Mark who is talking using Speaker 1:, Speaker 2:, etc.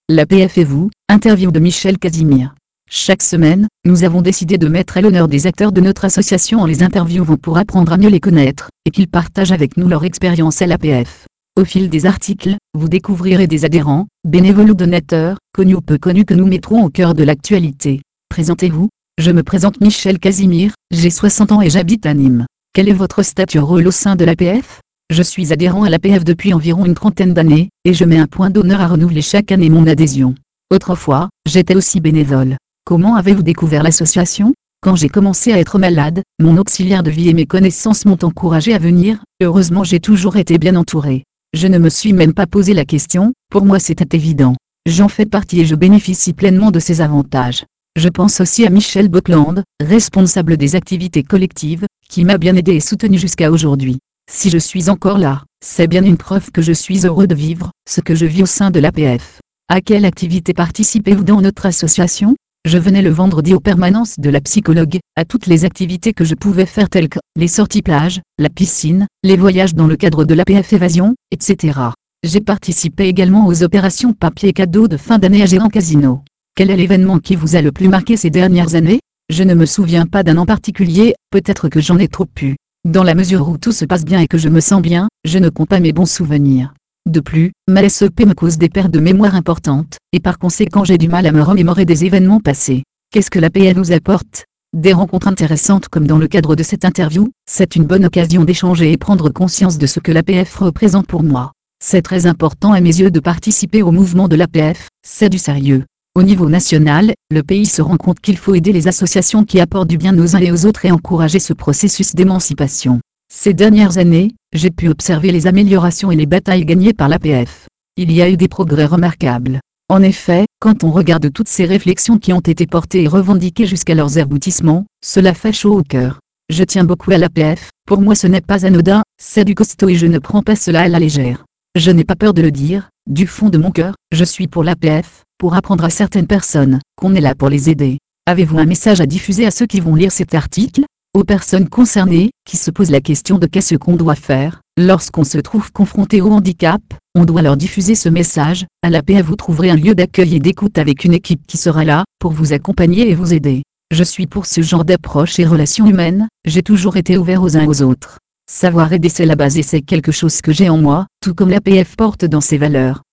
Speaker 1: L'APF et vous, interview de Michel Casimir. Chaque semaine, nous avons décidé de mettre à l'honneur des acteurs de notre association en les interviewant pour apprendre à mieux les connaître, et qu'ils partagent avec nous leur expérience à l'APF. Au fil des articles, vous découvrirez des adhérents, bénévoles ou donateurs, connus ou peu connus que nous mettrons au cœur de l'actualité. Présentez-vous. Je me présente Michel Casimir, j'ai 60 ans et j'habite à Nîmes. Quel est votre statut rôle au sein de l'APF ? Je suis adhérent à l'APF depuis environ une trentaine d'années, et je mets un point d'honneur à renouveler chaque année mon adhésion. Autrefois, j'étais aussi bénévole. Comment avez-vous découvert l'association ? Quand j'ai commencé à être malade, mon auxiliaire de vie et mes connaissances m'ont encouragé à venir, heureusement j'ai toujours été bien entouré. Je ne me suis même pas posé la question, pour moi c'était évident. J'en fais partie et je bénéficie pleinement de ces avantages. Je pense aussi à Michel Bockland, responsable des activités collectives, qui m'a bien aidé et soutenu jusqu'à aujourd'hui. Si je suis encore là, c'est bien une preuve que je suis heureux de vivre ce que je vis au sein de l'APF. À quelle activité participez-vous dans notre association ? Je venais le vendredi aux permanences de la psychologue, à toutes les activités que je pouvais faire telles que les sorties plage, la piscine, les voyages dans le cadre de l'APF Évasion, etc. J'ai participé également aux opérations papier cadeau de fin d'année à Gérant Casino. Quel est l'événement qui vous a le plus marqué ces dernières années ? Je ne me souviens pas d'un en particulier, peut-être que j'en ai trop eu. Dans la mesure où tout se passe bien et que je me sens bien, je ne compte pas mes bons souvenirs. De plus, ma SEP me cause des pertes de mémoire importantes, et par conséquent j'ai du mal à me remémorer des événements passés. Qu'est-ce que l'APF nous apporte ? Des rencontres intéressantes comme dans le cadre de cette interview, c'est une bonne occasion d'échanger et prendre conscience de ce que l'APF représente pour moi. C'est très important à mes yeux de participer au mouvement de l'APF, c'est du sérieux. Au niveau national, le pays se rend compte qu'il faut aider les associations qui apportent du bien aux uns et aux autres et encourager ce processus d'émancipation. Ces dernières années, j'ai pu observer les améliorations et les batailles gagnées par l'APF. Il y a eu des progrès remarquables. En effet, quand on regarde toutes ces réflexions qui ont été portées et revendiquées jusqu'à leurs aboutissements, cela fait chaud au cœur. Je tiens beaucoup à l'APF, pour moi ce n'est pas anodin, c'est du costaud et je ne prends pas cela à la légère. Je n'ai pas peur de le dire, du fond de mon cœur, je suis pour l'APF, pour apprendre à certaines personnes, qu'on est là pour les aider. Avez-vous un message à diffuser à ceux qui vont lire cet article ? Aux personnes concernées, qui se posent la question de qu'est-ce qu'on doit faire, lorsqu'on se trouve confronté au handicap, on doit leur diffuser ce message. À l'APF vous trouverez un lieu d'accueil et d'écoute avec une équipe qui sera là, pour vous accompagner et vous aider. Je suis pour ce genre d'approche et relations humaines, j'ai toujours été ouvert aux uns aux autres. Savoir aider c'est la base et c'est quelque chose que j'ai en moi, tout comme l'APF porte dans ses valeurs.